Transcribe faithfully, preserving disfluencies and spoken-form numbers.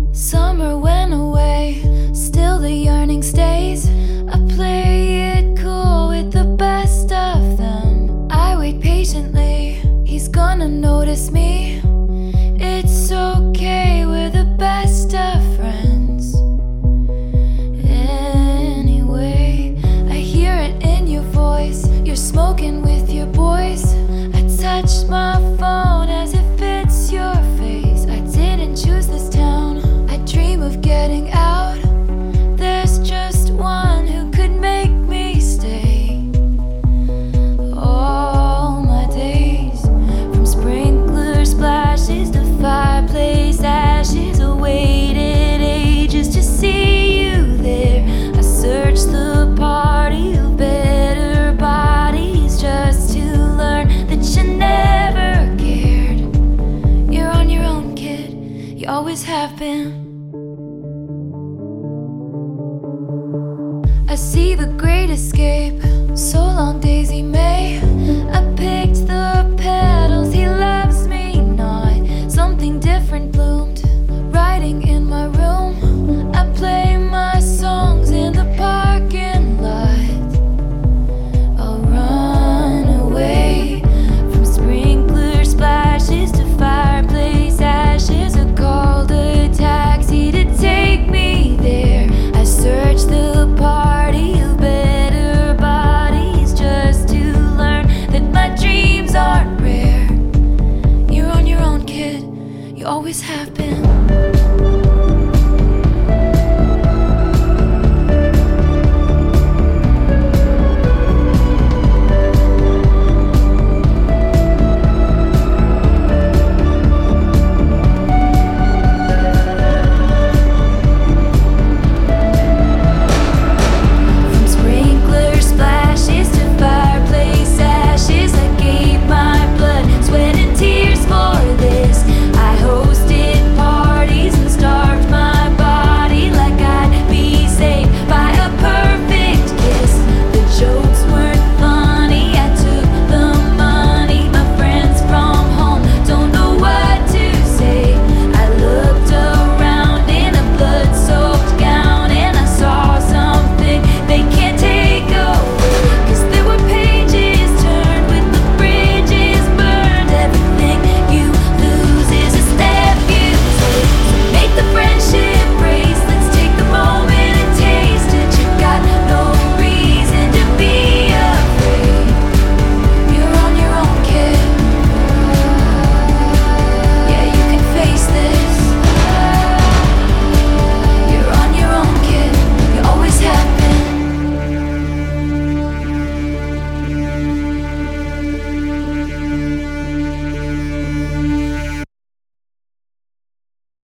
Summer went away, still the yearning stays. I play it cool with the best of them. I wait patiently, he's gonna notice me. It's okay, we're the best of friends. Anyway, I hear it in your voice. You're smoking with your boys. I touch my phone as if it's your face. I didn't choose this town, I dream of getting out. There's just one who could make me stay. All my days, from sprinkler splashes to fireplace ashes, I waited ages to see you there. I searched the party of better bodies just to learn that you never cared. You're on your own, kid, you always have been. I see the great escape. So long, Daisy May. I picked